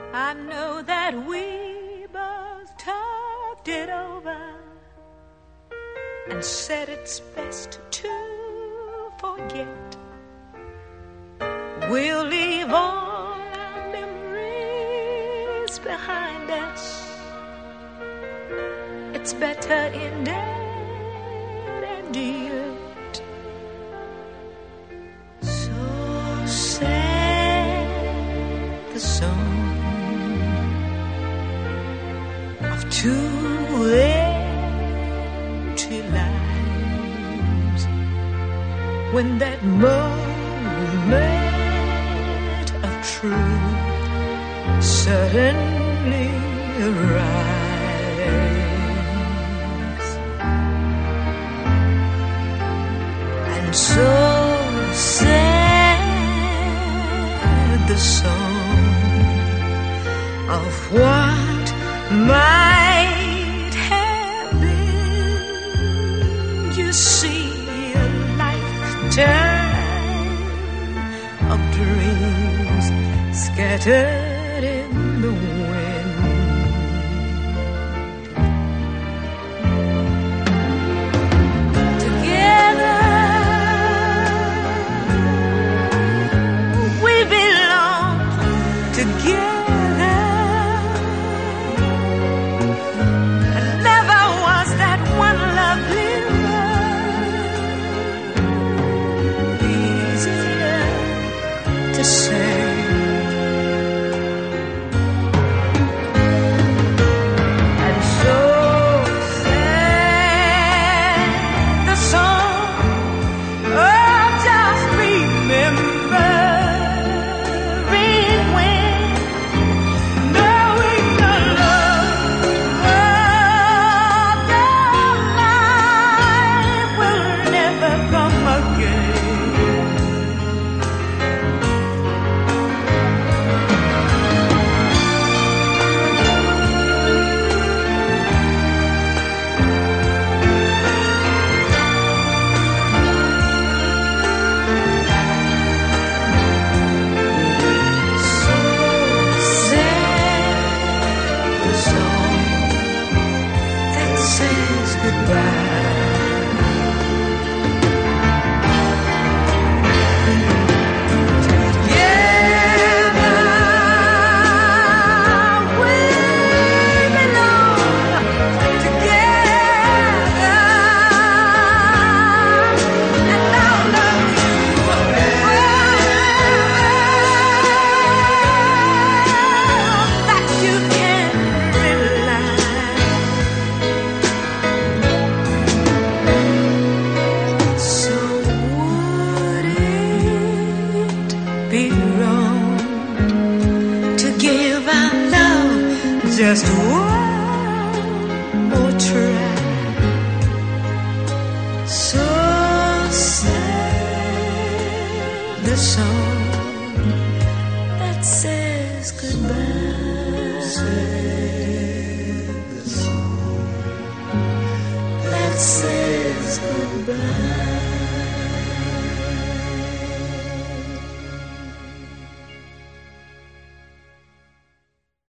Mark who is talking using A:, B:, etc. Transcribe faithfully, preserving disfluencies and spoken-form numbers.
A: I know that we both talked it over and said it's best to forget. We'll leave all our memories behind us. It's better in dead and yet. So sad the song of two empty lives when that moment of truth suddenly arrives. And so sad the song of what might have been. You see, a lifetime of dreams scattered in the wind. Together we belong, together. To say, and so sad the song of just remembering when knowing the love of your life will never come again. Be wrong to give our love just one more try. So sad the song that says goodbye. Sad the song that says goodbye.